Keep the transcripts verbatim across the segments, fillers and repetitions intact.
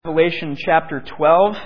Revelation chapter twelve.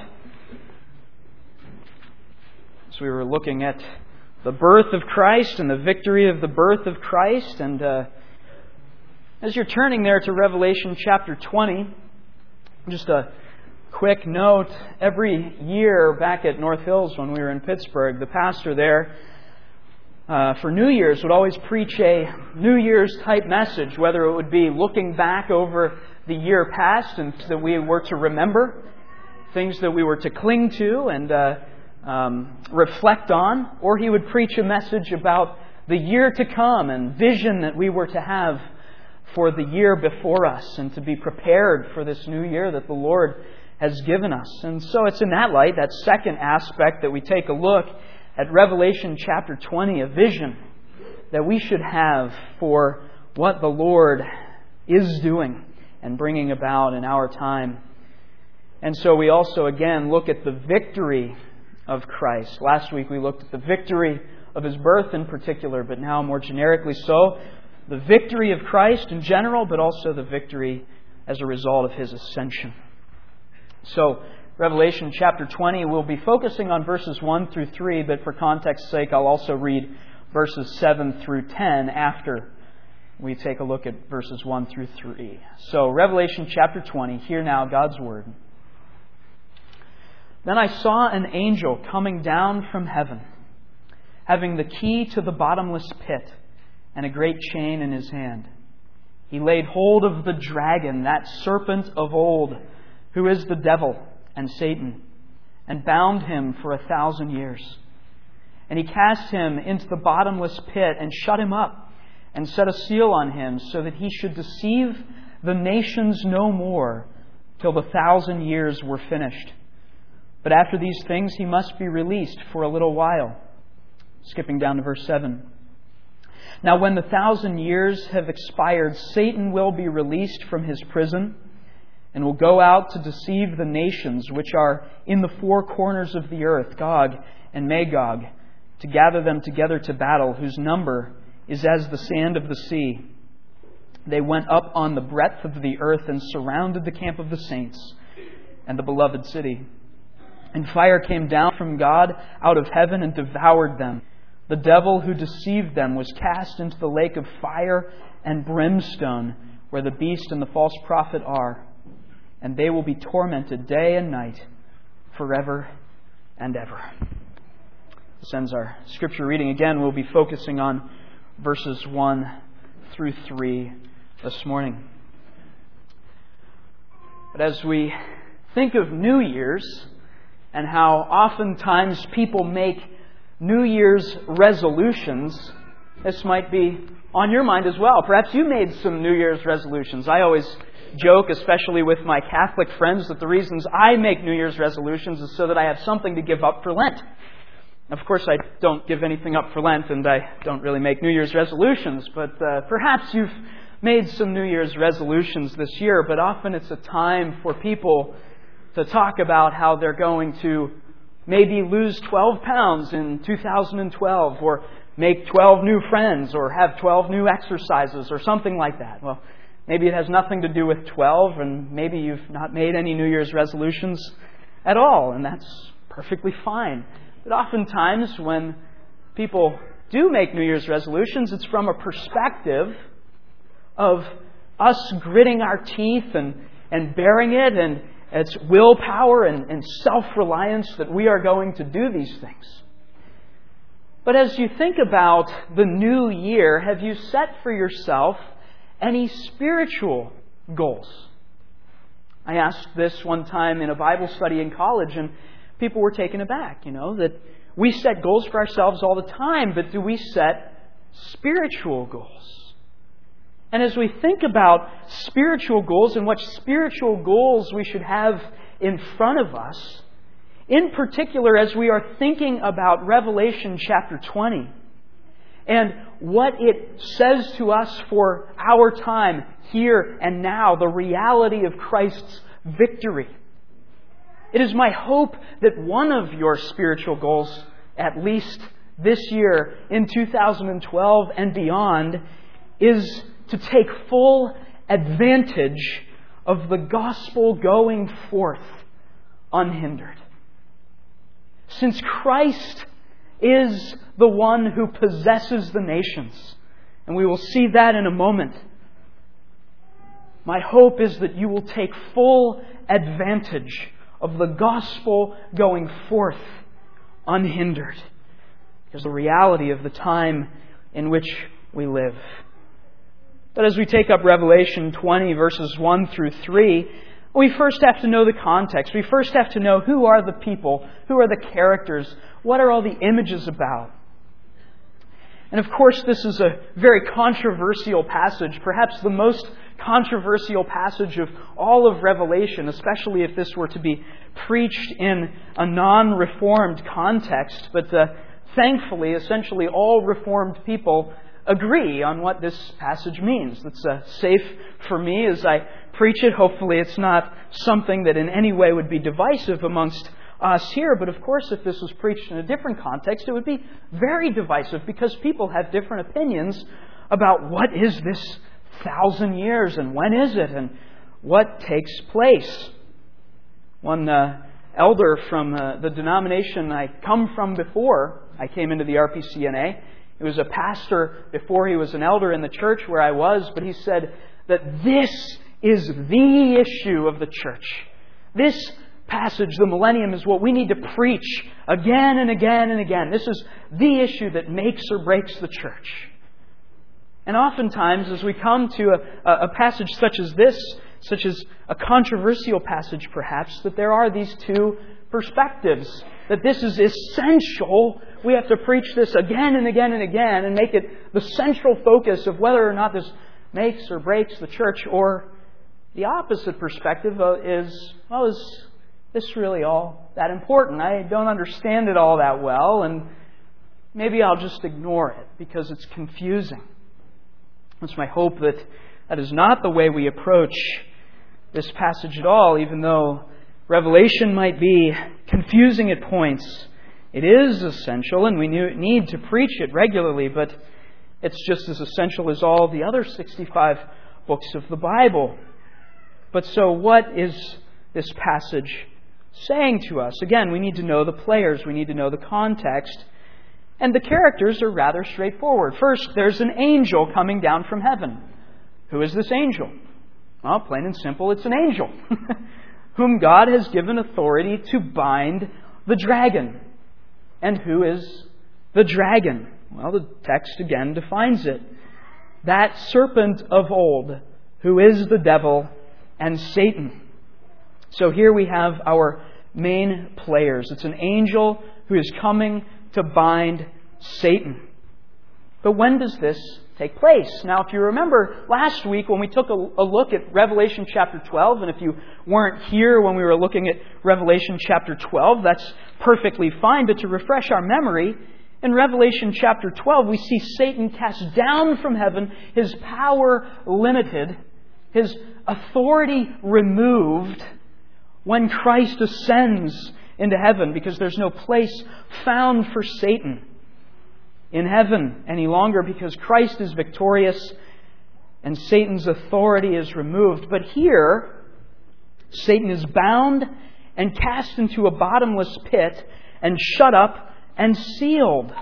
So we were looking at the birth of Christ and the victory of the birth of Christ. And uh, as you're turning there to Revelation chapter twenty, just a quick note. Every year back at North Hills when we were in Pittsburgh, the pastor there uh, for New Year's would always preach a New Year's type message, whether it would be looking back over the year past and that we were to remember, things that we were to cling to and uh, um, reflect on, or he would preach a message about the year to come and vision that we were to have for the year before us and to be prepared for this new year that the Lord has given us. And so it's in that light, that second aspect, that we take a look at Revelation chapter twenty, a vision that we should have for what the Lord is doing and bringing about in our time. And so we also again look at the victory of Christ. Last week we looked at the victory of His birth in particular, but now more generically so, the victory of Christ in general, but also the victory as a result of His ascension. So, Revelation chapter twenty, we'll be focusing on verses one through three, but for context's sake I'll also read verses seven through ten after we take a look at verses one through three. So, Revelation chapter twenty, hear now God's Word. Then I saw an angel coming down from heaven, having the key to the bottomless pit and a great chain in his hand. He laid hold of the dragon, that serpent of old, who is the devil and Satan, and bound him for a thousand years. And he cast him into the bottomless pit and shut him up, and set a seal on him, so that he should deceive the nations no more till the thousand years were finished. But after these things he must be released for a little while. Skipping down to verse seven. Now when the thousand years have expired, Satan will be released from his prison, and will go out to deceive the nations which are in the four corners of the earth, Gog and Magog, to gather them together to battle, whose number is as the sand of the sea. They went up on the breadth of the earth and surrounded the camp of the saints and the beloved city. And fire came down from God out of heaven and devoured them. The devil who deceived them was cast into the lake of fire and brimstone, where the beast and the false prophet are. And they will be tormented day and night forever and ever. This ends our scripture reading. Again, we'll be focusing on verses one through three this morning. But as we think of New Year's and how oftentimes people make New Year's resolutions, this might be on your mind as well. Perhaps you made some New Year's resolutions. I always joke, especially with my Catholic friends, that the reasons I make New Year's resolutions is so that I have something to give up for Lent. Of course, I don't give anything up for Lent, and I don't really make New Year's resolutions, but uh, perhaps you've made some New Year's resolutions this year, but often it's a time for people to talk about how they're going to maybe lose twelve pounds in two thousand twelve, or make twelve new friends, or have twelve new exercises, or something like that. Well, maybe it has nothing to do with twelve, and maybe you've not made any New Year's resolutions at all, and that's perfectly fine. But oftentimes when people do make New Year's resolutions, it's from a perspective of us gritting our teeth and, and bearing it, and it's willpower and, and self-reliance that we are going to do these things. But as you think about the new year, have you set for yourself any spiritual goals? I asked this one time in a Bible study in college, and people were taken aback, you know, that we set goals for ourselves all the time, but do we set spiritual goals? And as we think about spiritual goals and what spiritual goals we should have in front of us, in particular as we are thinking about Revelation chapter twenty and what it says to us for our time here and now, the reality of Christ's victory, it is my hope that one of your spiritual goals, at least this year in two thousand twelve and beyond, is to take full advantage of the gospel going forth unhindered. Since Christ is the one who possesses the nations, and we will see that in a moment, my hope is that you will take full advantage of the gospel going forth unhindered, because the reality of the time in which we live. But as we take up Revelation twenty, verses one through three, we first have to know the context. We first have to know who are the people, who are the characters, what are all the images about. And of course, this is a very controversial passage, perhaps the most controversial passage of all of Revelation, especially if this were to be preached in a non-Reformed context. But uh, thankfully, essentially all Reformed people agree on what this passage means. That's uh, safe for me as I preach it. Hopefully it's not something that in any way would be divisive amongst us here. But of course, if this was preached in a different context, it would be very divisive, because people have different opinions about what is this thousand years and when is it and what takes place. One uh, elder from uh, the denomination I come from before I came into the R P C N A, he was a pastor before he was an elder in the church where I was, but he said that this is the issue of the church. This passage, the millennium, is what we need to preach again and again and again. This is the issue that makes or breaks the church. And oftentimes, as we come to a, a passage such as this, such as a controversial passage perhaps, that there are these two perspectives. That this is essential. We have to preach this again and again and again and make it the central focus of whether or not this makes or breaks the church. Or the opposite perspective is, well, is this really all that important? I don't understand it all that well, and maybe I'll just ignore it because it's confusing. It's my hope that that is not the way we approach this passage at all, even though Revelation might be confusing at points. It is essential, and we need to preach it regularly, but it's just as essential as all the other sixty-five books of the Bible. But so what is this passage saying to us? Again, we need to know the players. We need to know the context. And the characters are rather straightforward. First, there's an angel coming down from heaven. Who is this angel? Well, plain and simple, it's an angel whom God has given authority to bind the dragon. And who is the dragon? Well, the text again defines it. That serpent of old, who is the devil and Satan. So here we have our main players. It's an angel who is coming to bind Satan. But when does this take place? Now, if you remember last week when we took a, a look at Revelation chapter twelve, and if you weren't here when we were looking at Revelation chapter twelve, that's perfectly fine. But to refresh our memory, in Revelation chapter twelve, we see Satan cast down from heaven, his power limited, his authority removed when Christ ascends into heaven, because there's no place found for Satan in heaven any longer, because Christ is victorious and Satan's authority is removed. But here, Satan is bound and cast into a bottomless pit and shut up and sealed.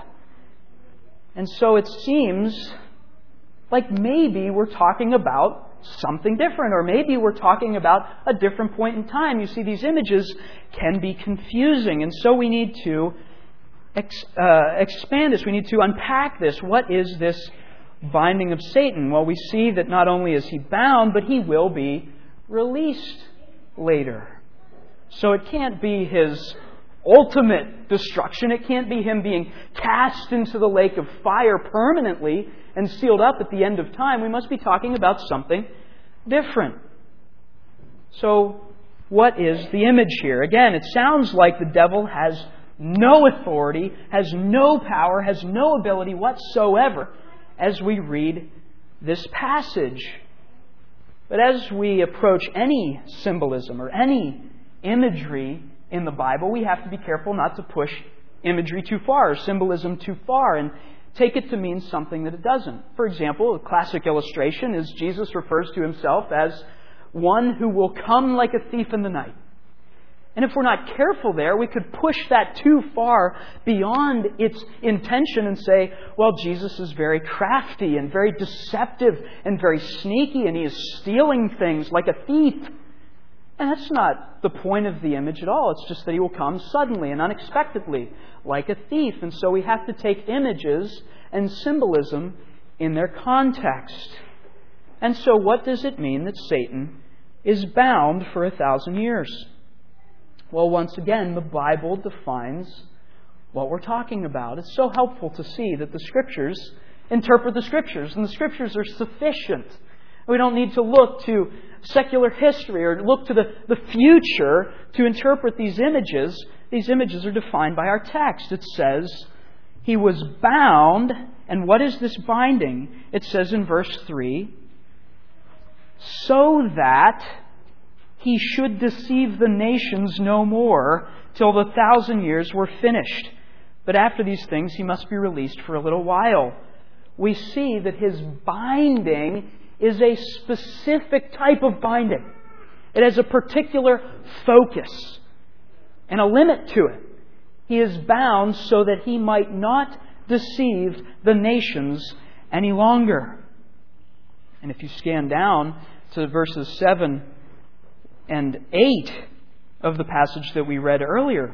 And so it seems like maybe we're talking about something different, or maybe we're talking about a different point in time. You see, these images can be confusing, and so we need to ex, uh, expand this. We need to unpack this. What is this binding of Satan? Well, we see that not only is he bound, but he will be released later. So it can't be his ultimate destruction. It can't be him being cast into the lake of fire permanently and sealed up at the end of time. We must be talking about something different. So, what is the image here? Again, it sounds like the devil has no authority, has no power, has no ability whatsoever as we read this passage. But as we approach any symbolism or any imagery in the Bible, we have to be careful not to push imagery too far or symbolism too far and take it to mean something that it doesn't. For example, a classic illustration is Jesus refers to himself as one who will come like a thief in the night. And if we're not careful there, we could push that too far beyond its intention and say, well, Jesus is very crafty and very deceptive and very sneaky, and He is stealing things like a thief. And that's not the point of the image at all. It's just that He will come suddenly and unexpectedly like a thief. And so we have to take images and symbolism in their context. And so what does it mean that Satan is bound for a thousand years? Well, once again, the Bible defines what we're talking about. It's so helpful to see that the Scriptures interpret the Scriptures, and the Scriptures are sufficient. We don't need to look to secular history or look to the, the future to interpret these images. These images are defined by our text. It says, He was bound, and what is this binding? It says in verse three, so that He should deceive the nations no more till the thousand years were finished. But after these things He must be released for a little while. We see that His binding is a specific type of binding. It has a particular focus and a limit to it. He is bound so that He might not deceive the nations any longer. And if you scan down to verses seven and eight of the passage that we read earlier,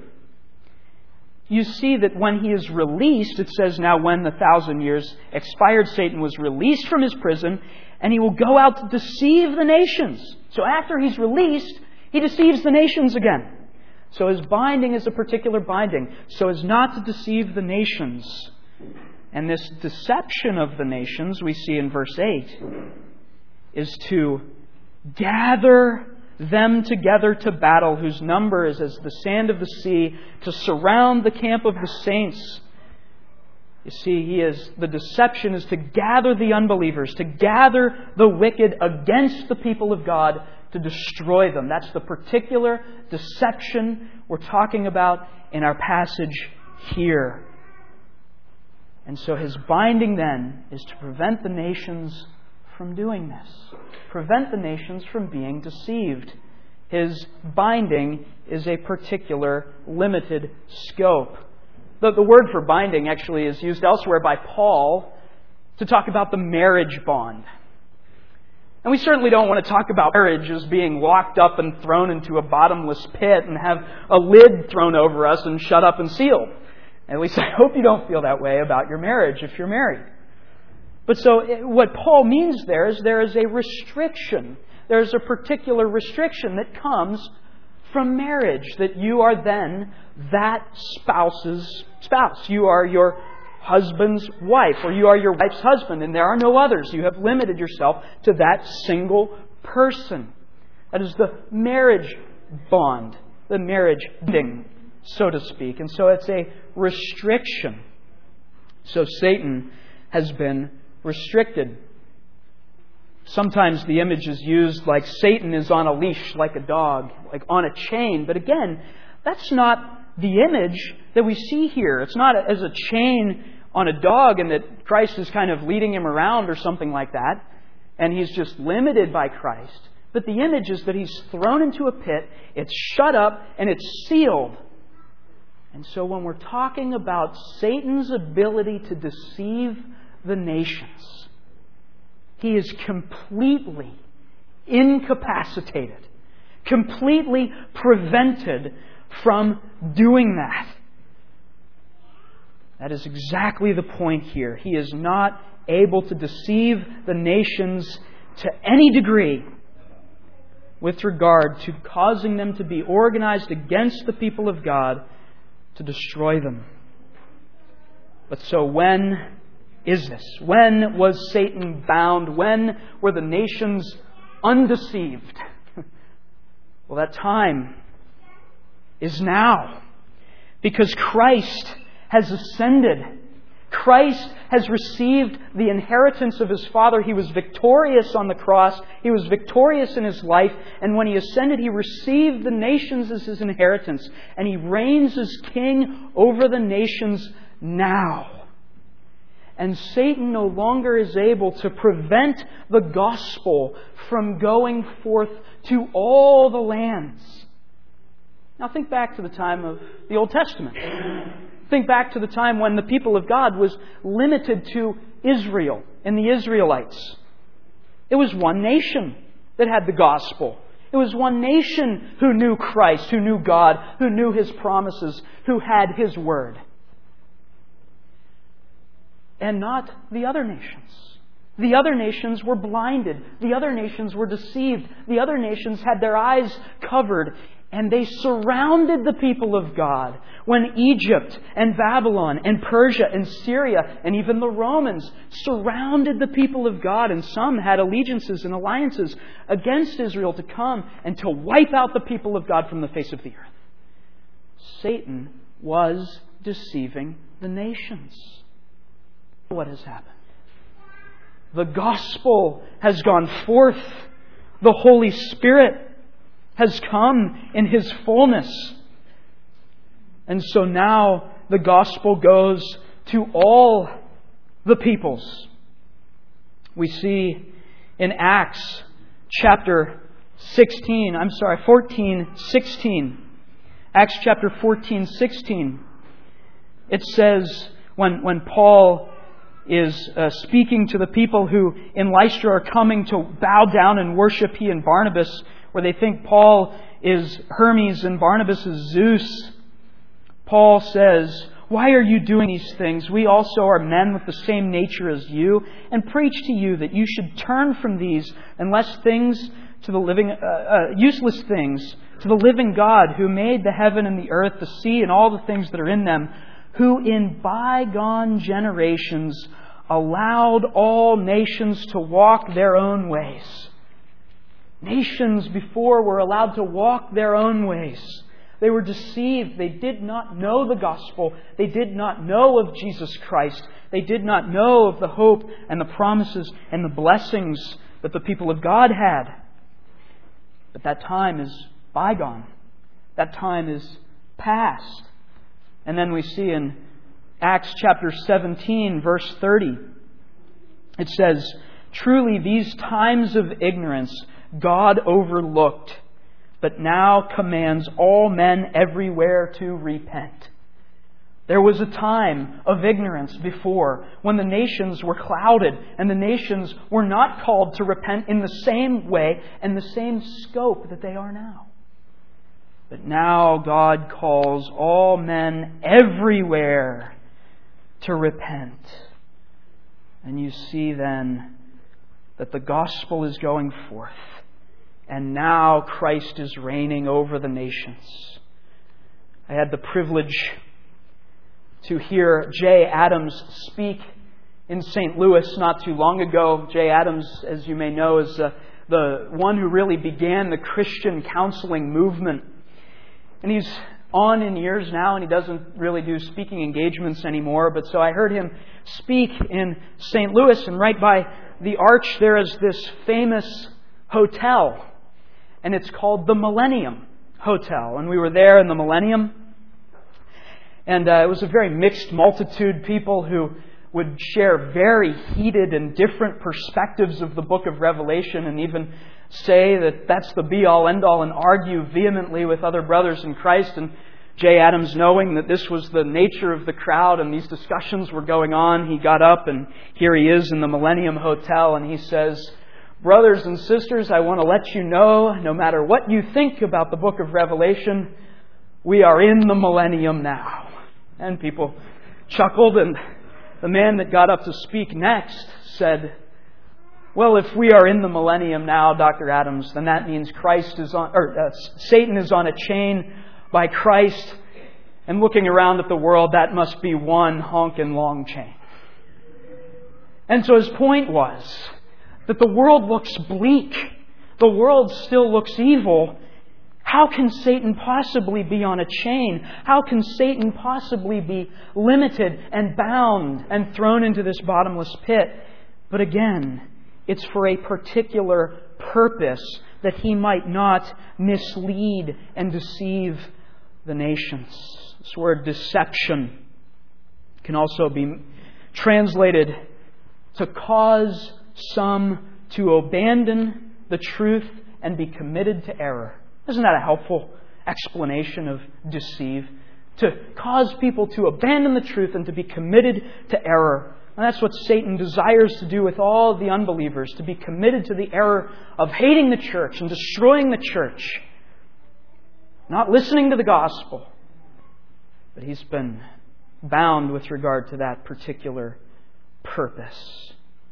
you see that when He is released, it says, now when the thousand years expired, Satan was released from his prison, and he will go out to deceive the nations. So after he's released, he deceives the nations again. So his binding is a particular binding, so as not to deceive the nations. And this deception of the nations, we see in verse eight, is to gather them together to battle, whose number is as the sand of the sea, to surround the camp of the saints. You see, he is the deception is to gather the unbelievers, to gather the wicked against the people of God, to destroy them. That's the particular deception we're talking about in our passage here. And so his binding then is to prevent the nations from doing this. Prevent the nations from being deceived. His binding is a particular limited scope. The, the word for binding actually is used elsewhere by Paul to talk about the marriage bond. And we certainly don't want to talk about marriage as being locked up and thrown into a bottomless pit and have a lid thrown over us and shut up and sealed. At least I hope you don't feel that way about your marriage if you're married. But so what Paul means there is there is a restriction. There's a particular restriction that comes from marriage, that you are then that spouse's spouse. You are your husband's wife, or you are your wife's husband, and there are no others. You have limited yourself to that single person. That is the marriage bond, the marriage binding, so to speak. And so it's a restriction. So Satan has been restricted. Sometimes the image is used like Satan is on a leash, like a dog, like on a chain. But again, that's not the image that we see here. It's not as a chain on a dog and that Christ is kind of leading him around or something like that, and he's just limited by Christ. But the image is that he's thrown into a pit, it's shut up, and it's sealed. And so when we're talking about Satan's ability to deceive the nations, he is completely incapacitated, completely prevented from doing that. That is exactly the point here. He is not able to deceive the nations to any degree with regard to causing them to be organized against the people of God to destroy them. But so when is this? When was Satan bound? When were the nations undeceived? Well, that time is now. Because Christ has ascended. Christ has received the inheritance of His Father. He was victorious on the cross. He was victorious in His life. And when He ascended, He received the nations as His inheritance. And He reigns as King over the nations now. And Satan no longer is able to prevent the gospel from going forth to all the lands. Now think back to the time of the Old Testament. Think back to the time when the people of God was limited to Israel and the Israelites. It was one nation that had the gospel. It was one nation who knew Christ, who knew God, who knew His promises, who had His word. And not the other nations. The other nations were blinded. The other nations were deceived. The other nations had their eyes covered. And they surrounded the people of God when Egypt and Babylon and Persia and Syria and even the Romans surrounded the people of God. And some had allegiances and alliances against Israel to come and to wipe out the people of God from the face of the earth. Satan was deceiving the nations. What has happened? The gospel has gone forth. The Holy Spirit has come in His fullness. And so now the gospel goes to all the peoples. We see in Acts chapter sixteen, I'm sorry, fourteen, sixteen. Acts chapter fourteen, sixteen. It says when, when Paul is uh, speaking to the people who in Lystra are coming to bow down and worship he and Barnabas, where they think Paul is Hermes and Barnabas is Zeus. Paul says, "Why are you doing these things? We also are men with the same nature as you, and preach to you that you should turn from these unless things to the living, uh, uh, useless things, to the living God who made the heaven and the earth, the sea, and all the things that are in them, who in bygone generations allowed all nations to walk their own ways." Nations before were allowed to walk their own ways. They were deceived. They did not know the gospel. They did not know of Jesus Christ. They did not know of the hope and the promises and the blessings that the people of God had. But that time is bygone. That time is past. And then we see in Acts chapter seventeen, verse thirty, it says, "Truly these times of ignorance God overlooked, but now commands all men everywhere to repent." There was a time of ignorance before when the nations were clouded and the nations were not called to repent in the same way and the same scope that they are now. But now God calls all men everywhere to repent. And you see then that the gospel is going forth. And now Christ is reigning over the nations. I had the privilege to hear Jay Adams speak in Saint Louis not too long ago. Jay Adams, as you may know, is uh, the one who really began the Christian counseling movement. And he's on in years now, and he doesn't really do speaking engagements anymore. But so I heard him speak in Saint Louis, and right by the arch there is this famous hotel. And it's called the Millennium Hotel. And we were there in the Millennium. And uh, it was a very mixed multitude, people who would share very heated and different perspectives of the book of Revelation, and even say that that's the be-all, end-all, and argue vehemently with other brothers in Christ. And Jay Adams, knowing that this was the nature of the crowd and these discussions were going on, he got up, and here he is in the Millennium Hotel, and he says, "Brothers and sisters, I want to let you know, no matter what you think about the book of Revelation, we are in the millennium now." And people chuckled, and the man that got up to speak next said, "Well, if we are in the millennium now, Doctor Adams, then that means Christ is on, or uh, Satan is on a chain by Christ, and looking around at the world, that must be one honking long chain." And so his point was that the world looks bleak. The world still looks evil. How can Satan possibly be on a chain? How can Satan possibly be limited and bound and thrown into this bottomless pit? But again, it's for a particular purpose, that he might not mislead and deceive the nations. This word deception can also be translated, to cause some to abandon the truth and be committed to error. Isn't that a helpful explanation of deceive? To cause people to abandon the truth and to be committed to error. And that's what Satan desires to do with all of the unbelievers, to be committed to the error of hating the church and destroying the church. Not listening to the gospel. But he's been bound with regard to that particular purpose.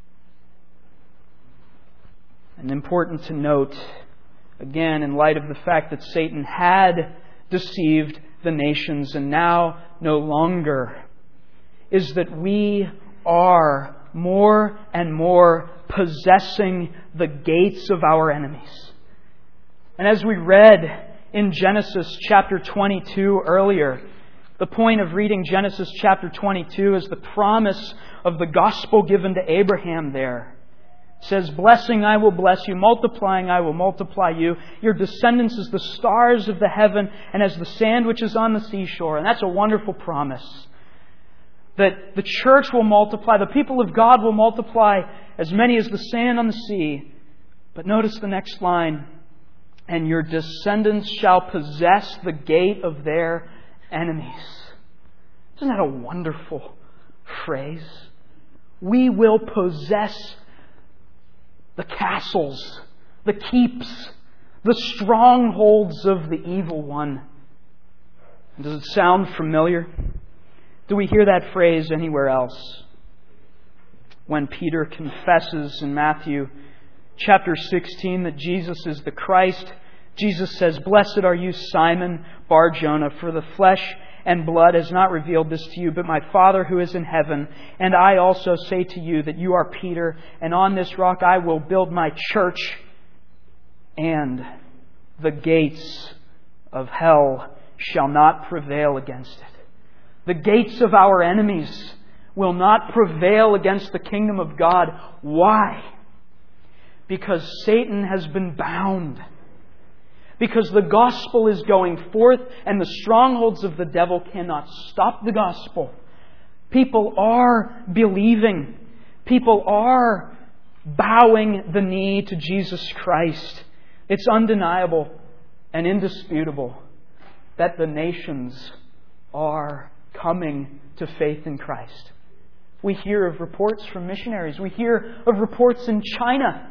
And important to note, again, in light of the fact that Satan had deceived the nations and now no longer, is that we are more and more possessing the gates of our enemies. And as we read in Genesis chapter twenty-two earlier, the point of reading Genesis chapter twenty-two is the promise of the gospel given to Abraham there. It says, "Blessing I will bless you, multiplying I will multiply you. Your descendants as the stars of the heaven and as the sand which is on the seashore." And that's a wonderful promise. That the church will multiply, the people of God will multiply as many as the sand on the sea. But notice the next line, "And your descendants shall possess the gate of their enemies." Isn't that a wonderful phrase? We will possess the castles, the keeps, the strongholds of the evil one. Does it sound familiar? Do we hear that phrase anywhere else? When Peter confesses in Matthew chapter sixteen that Jesus is the Christ, Jesus says, "Blessed are you, Simon Bar-Jonah, for the flesh and blood has not revealed this to you, but my Father who is in heaven. And I also say to you that you are Peter, and on this rock I will build my church, and the gates of hell shall not prevail against it." The gates of our enemies will not prevail against the kingdom of God. Why? Because Satan has been bound. Because the gospel is going forth and the strongholds of the devil cannot stop the gospel. People are believing. People are bowing the knee to Jesus Christ. It's undeniable and indisputable that the nations are coming to faith in Christ. We hear of reports from missionaries. We hear of reports in China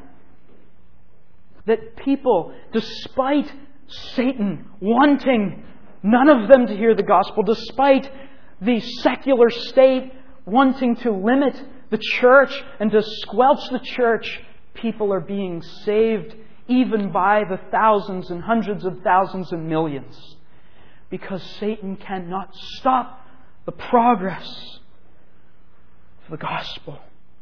that people, despite Satan wanting none of them to hear the gospel, despite the secular state wanting to limit the church and to squelch the church, people are being saved even by the thousands and hundreds of thousands and millions. Because Satan cannot stop the progress of the gospel.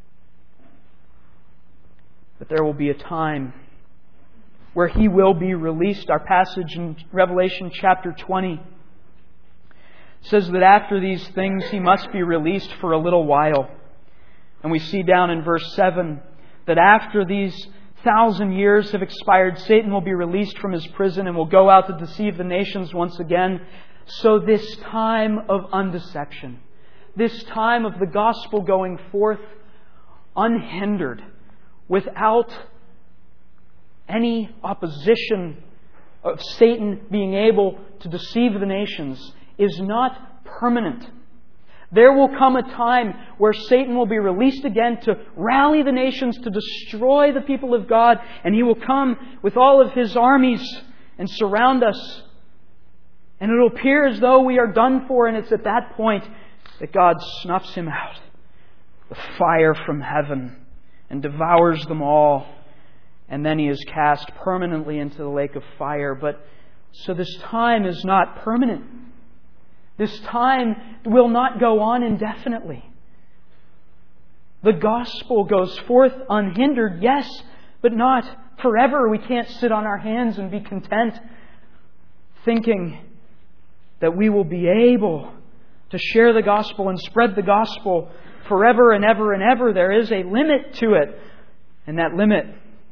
But there will be a time where he will be released. Our passage in Revelation chapter twenty says that after these things he must be released for a little while. And we see down in verse seven that after these thousand years have expired, Satan will be released from his prison and will go out to deceive the nations once again. So this time of undeception, this time of the gospel going forth unhindered, without any opposition of Satan being able to deceive the nations, is not permanent. There will come a time where Satan will be released again to rally the nations to destroy the people of God, and he will come with all of his armies and surround us. And it will appear as though we are done for, and it's at that point that God snuffs him out with fire from heaven and devours them all. And then he is cast permanently into the lake of fire. But so this time is not permanent. This time will not go on indefinitely. The gospel goes forth unhindered, yes, but not forever. We can't sit on our hands and be content thinking that we will be able to share the gospel and spread the gospel forever and ever and ever. There is a limit to it. And that limit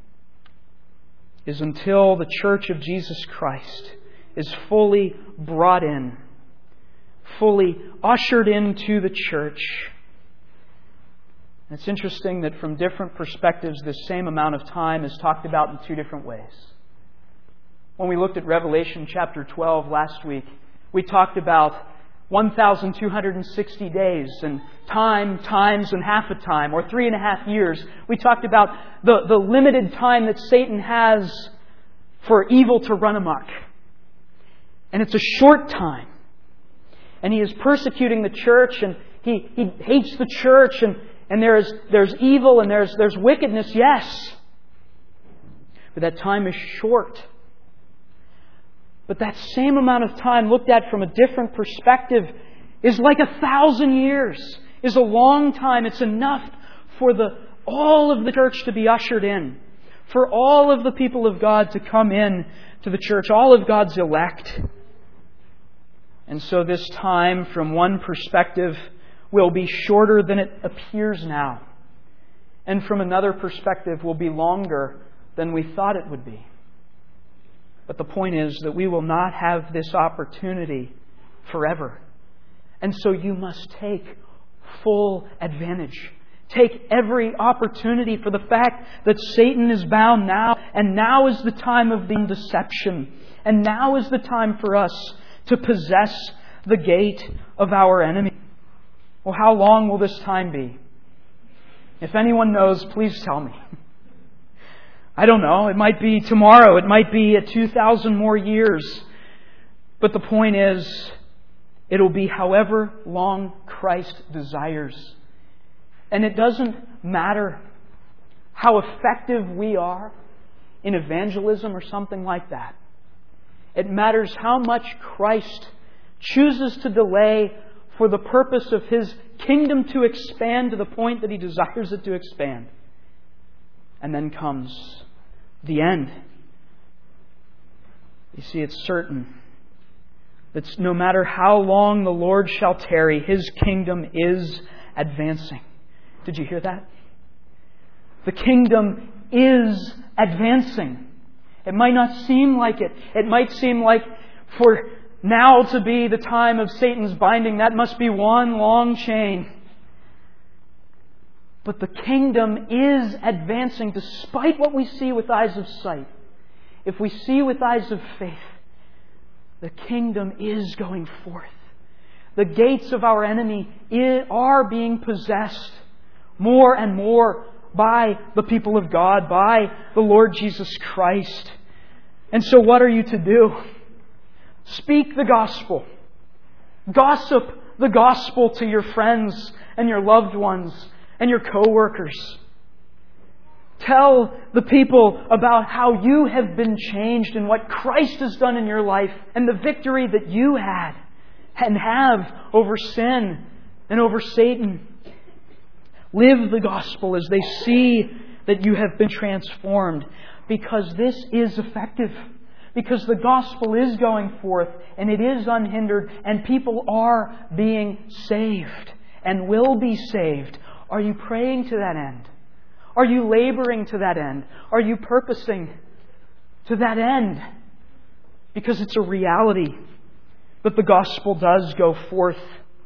is until the church of Jesus Christ is fully brought in, fully ushered into the church. And it's interesting that from different perspectives, this same amount of time is talked about in two different ways. When we looked at Revelation chapter twelve last week, we talked about one thousand two hundred sixty days and time, times, and half a time, or three and a half years. We talked about the, the limited time that Satan has for evil to run amok. And it's a short time. And he is persecuting the church, and he, he hates the church, and, and there's, there's evil and there's, there's wickedness, yes. But that time is short. But that same amount of time looked at from a different perspective is like a thousand years, is a long time. It's enough for the all of the church to be ushered in, for all of the people of God to come in to the church, all of God's elect. And so this time, from one perspective, will be shorter than it appears now. And from another perspective, will be longer than we thought it would be. But the point is that we will not have this opportunity forever. And so you must take full advantage. Take every opportunity for the fact that Satan is bound now. And now is the time of the deception. And now is the time for us to possess the gate of our enemy. Well, how long will this time be? If anyone knows, please tell me. I don't know. It might be tomorrow. It might be a two thousand more years. But the point is, it'll be however long Christ desires. And it doesn't matter how effective we are in evangelism or something like that. It matters how much Christ chooses to delay for the purpose of His kingdom to expand to the point that He desires it to expand. And then comes the end. You see, it's certain that no matter how long the Lord shall tarry, His kingdom is advancing. Did you hear that? The kingdom is advancing. It might not seem like it. It might seem like for now to be the time of Satan's binding, that must be one long chain. But the kingdom is advancing despite what we see with eyes of sight. If we see with eyes of faith, the kingdom is going forth. The gates of our enemy are being possessed more and more by the people of God, by the Lord Jesus Christ. And so what are you to do? Speak the gospel. Gossip the gospel to your friends and your loved ones and your co-workers. Tell the people about how you have been changed and what Christ has done in your life and the victory that you had and have over sin and over Satan. Live the gospel as they see that you have been transformed, because this is effective. Because the gospel is going forth and it is unhindered and people are being saved and will be saved. Are you praying to that end? Are you laboring to that end? Are you purposing to that end? Because it's a reality that the gospel does go forth.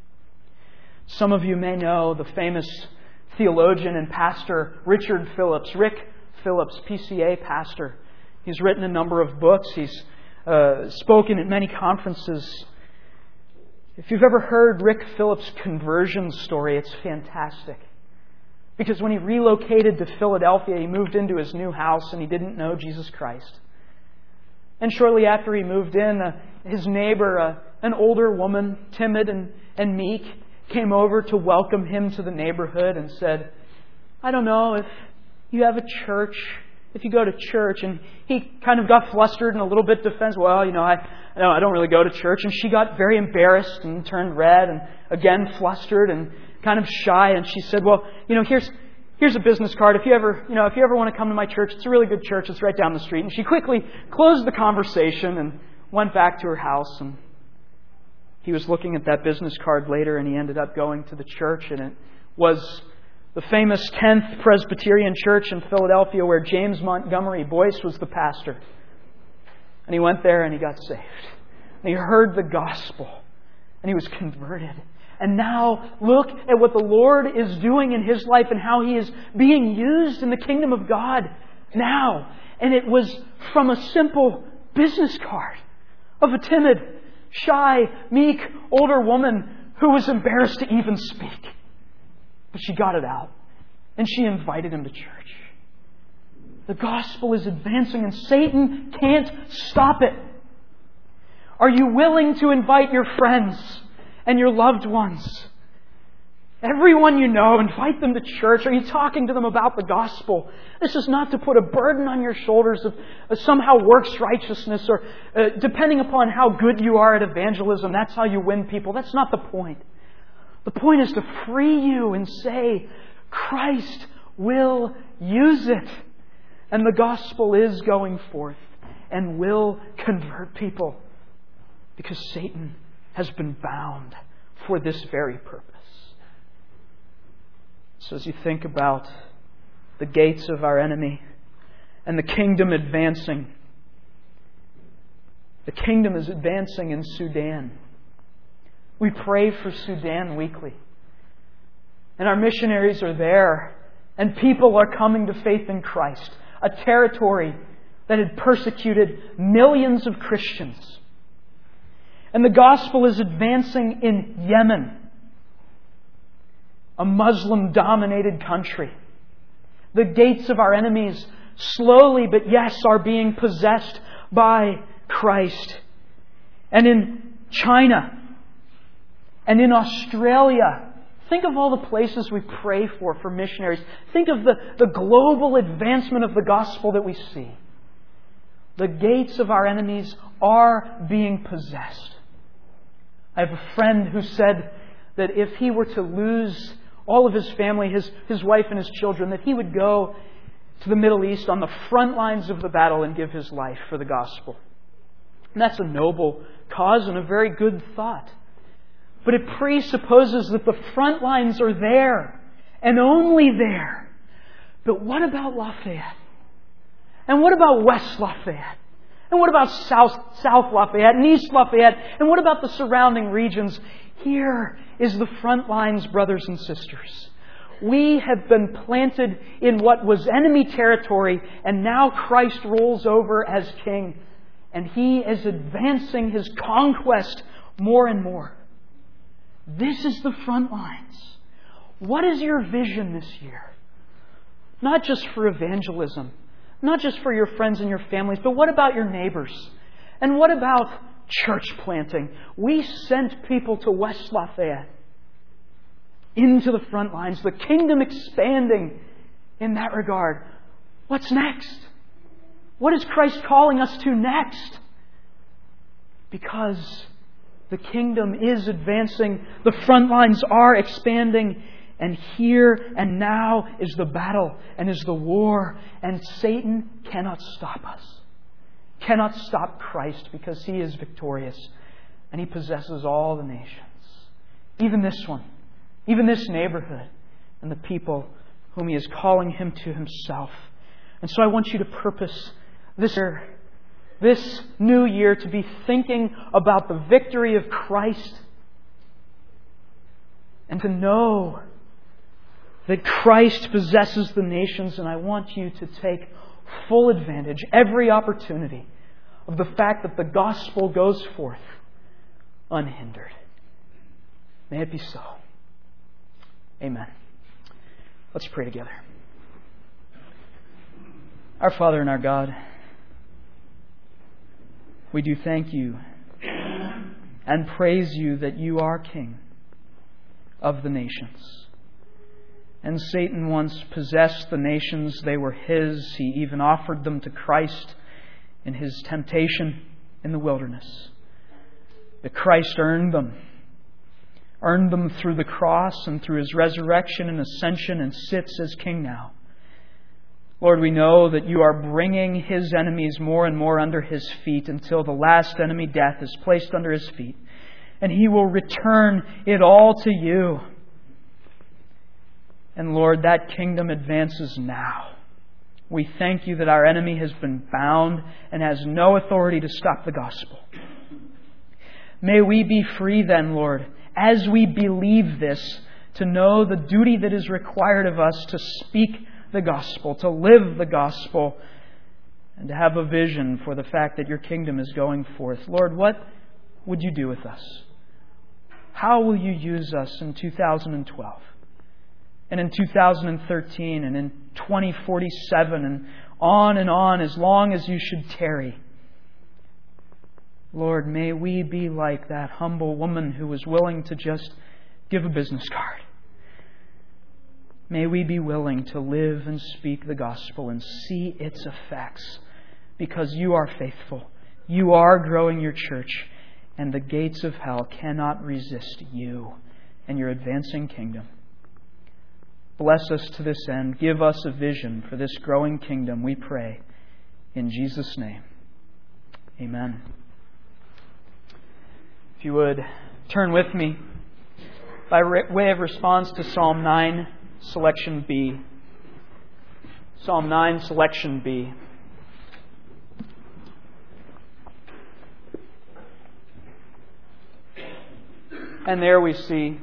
Some of you may know the famous theologian and pastor Richard Phillips, Rick Phillips, P C A pastor. He's written a number of books. He's uh, spoken at many conferences. If you've ever heard Rick Phillips' conversion story, it's fantastic. Because when he relocated to Philadelphia, he moved into his new house and he didn't know Jesus Christ. And shortly after he moved in, uh, his neighbor, uh, an older woman, timid and, and meek, came over to welcome him to the neighborhood and said, I don't know if you have a church, if you go to church. And he kind of got flustered and a little bit defensive. Well, you know, I, no, I don't really go to church. And she got very embarrassed and turned red and again flustered and kind of shy. And she said, well, you know, here's here's a business card. If you ever, you know, if you ever want to come to my church, it's a really good church. It's right down the street. And she quickly closed the conversation and went back to her house. And he was looking at that business card later, and he ended up going to the church, and it was the famous tenth Presbyterian Church in Philadelphia, where James Montgomery Boyce was the pastor. And he went there and he got saved. And he heard the gospel. And he was converted. And now look at what the Lord is doing in his life and how he is being used in the kingdom of God now. And it was from a simple business card of a timid, shy, meek, older woman who was embarrassed to even speak. But she got it out. And she invited him to church. The gospel is advancing and Satan can't stop it. Are you willing to invite your friends and your loved ones? Everyone you know, invite them to church. Are you talking to them about the gospel? This is not to put a burden on your shoulders of, of somehow works righteousness or uh, depending upon how good you are at evangelism, that's how you win people. That's not the point. The point is to free you and say, Christ will use it. And the gospel is going forth and will convert people because Satan has been bound for this very purpose. So as you think about the gates of our enemy and the kingdom advancing, the kingdom is advancing in Sudan. We pray for Sudan weekly. And our missionaries are there. And people are coming to faith in Christ. A territory that had persecuted millions of Christians. And the gospel is advancing in Yemen, a Muslim-dominated country. The gates of our enemies slowly, but yes, are being possessed by Christ. And in China and in Australia, think of all the places we pray for, for missionaries. Think of the, the global advancement of the gospel that we see. The gates of our enemies are being possessed. I have a friend who said that if he were to lose all of his family, his, his wife and his children, that he would go to the Middle East on the front lines of the battle and give his life for the gospel. And that's a noble cause and a very good thought. But it presupposes that the front lines are there and only there. But what about Lafayette? And what about West Lafayette? And what about South, South Lafayette and East Lafayette? And what about the surrounding regions? Here is the front lines, brothers and sisters. We have been planted in what was enemy territory, and now Christ rolls over as King. And He is advancing His conquest more and more. This is the front lines. What is your vision this year? Not just for evangelism, not just for your friends and your families, but what about your neighbors? And what about church planting? We sent people to West Lafayette, into the front lines, the kingdom expanding in that regard. What's next? What is Christ calling us to next? Because the kingdom is advancing, the front lines are expanding, and here and now is the battle and is the war, and Satan cannot stop us. Cannot stop Christ because He is victorious and He possesses all the nations. Even this one, even this neighborhood and the people whom He is calling Him to Himself. And so I want you to purpose this year, this new year, to be thinking about the victory of Christ and to know that Christ possesses the nations. And I want you to take full advantage, every opportunity, of the fact that the gospel goes forth unhindered. May it be so. Amen. Let's pray together. Our Father and our God, we do thank You and praise You that You are King of the nations. And Satan once possessed the nations. They were His. He even offered them to Christ in His temptation in the wilderness. But Christ earned them. Earned them through the cross and through His resurrection and ascension, and sits as King now. Lord, we know that You are bringing His enemies more and more under His feet until the last enemy, death, is placed under His feet. And He will return it all to You. And Lord, that kingdom advances now. We thank You that our enemy has been bound and has no authority to stop the gospel. May we be free then, Lord, as we believe this, to know the duty that is required of us to speak the gospel, to live the gospel, and to have a vision for the fact that your kingdom is going forth. Lord, what would you do with us? How will you use us in two thousand twelve? And in two thousand thirteen and in twenty forty-seven and on and on, as long as you should tarry. Lord, may we be like that humble woman who was willing to just give a business card. May we be willing to live and speak the gospel and see its effects, because you are faithful. You are growing your church, and the gates of hell cannot resist you and your advancing kingdom. Bless us to this end. Give us a vision for this growing kingdom, we pray. In Jesus' name, amen. If you would turn with me, by way of response, to Psalm nine, selection B. Psalm nine, selection B. And there we see,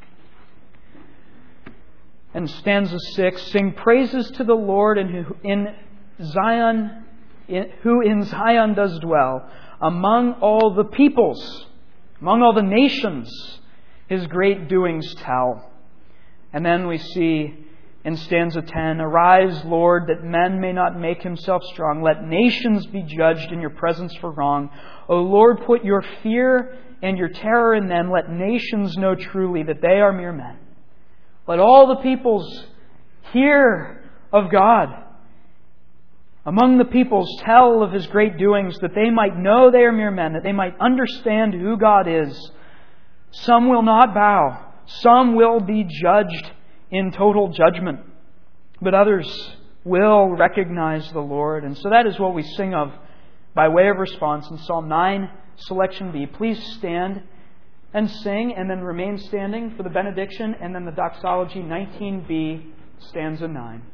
in stanza six, sing praises to the Lord and who in Zion, who in Zion does dwell, among all the peoples, among all the nations, His great doings tell. And then we see in stanza ten, arise, Lord, that men may not make himself strong. Let nations be judged in your presence for wrong. O Lord, put your fear and your terror in them. Let nations know truly that they are mere men. Let all the peoples hear of God. Among the peoples tell of His great doings, that they might know they are mere men, that they might understand who God is. Some will not bow. Some will be judged in total judgment. But others will recognize the Lord. And so that is what we sing of by way of response in Psalm nine, selection B. Please stand and sing, and then remain standing for the benediction, and then the doxology, nineteen B, stanza nine.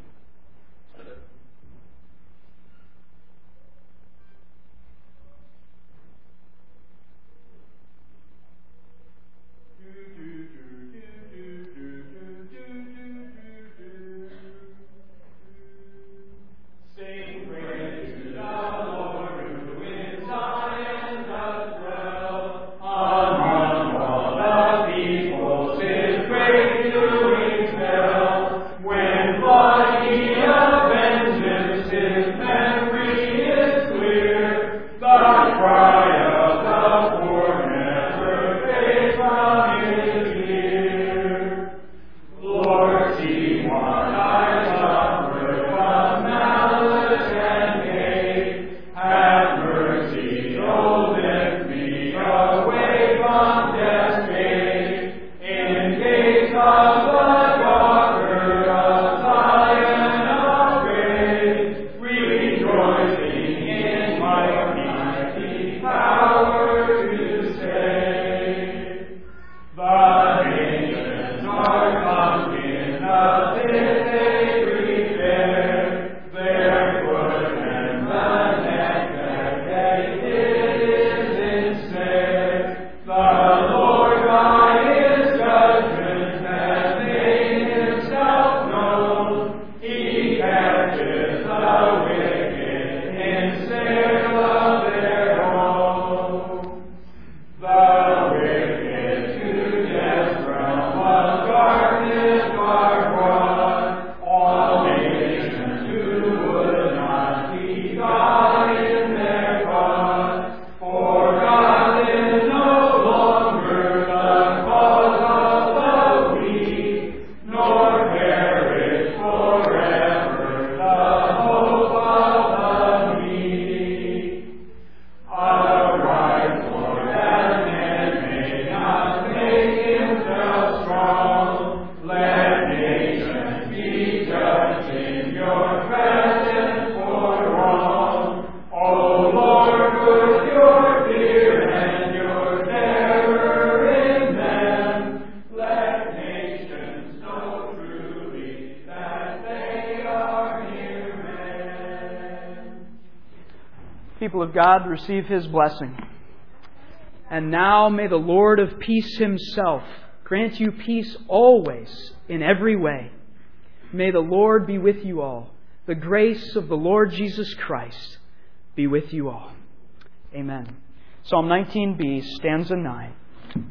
People of God, receive His blessing. And now may the Lord of peace Himself grant you peace always in every way. May the Lord be with you all. The grace of the Lord Jesus Christ be with you all. Amen. Psalm nineteen b, stanza nine.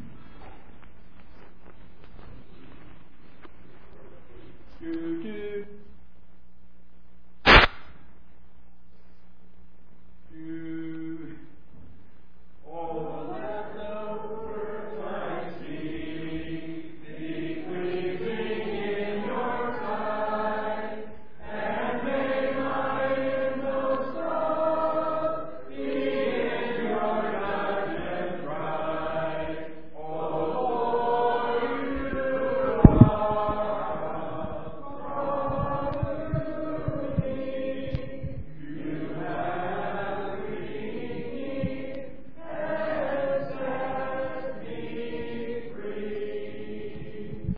Do, do.